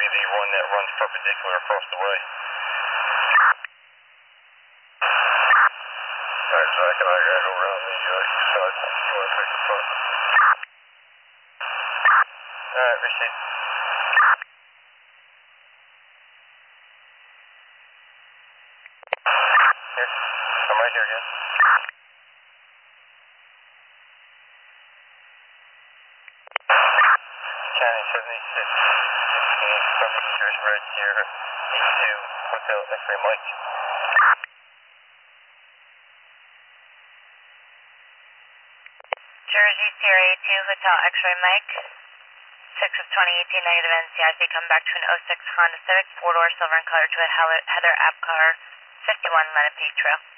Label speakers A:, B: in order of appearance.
A: be the one that runs perpendicular across the way. Alright, Zach and I gotta go around the east side. You wanna take the front? Alright, receive. Here. I'm right here again. County 76, 16, Coverage Jewish Red Sierra, 82, Hotel X-Ray Mike.
B: Jersey Sierra 82, Hotel X-Ray Mike, 6 of 2018, negative NCIC, come back to an 06 Honda Civic, 4-door silver in color to a Heather App car, 51 Lenape Trail.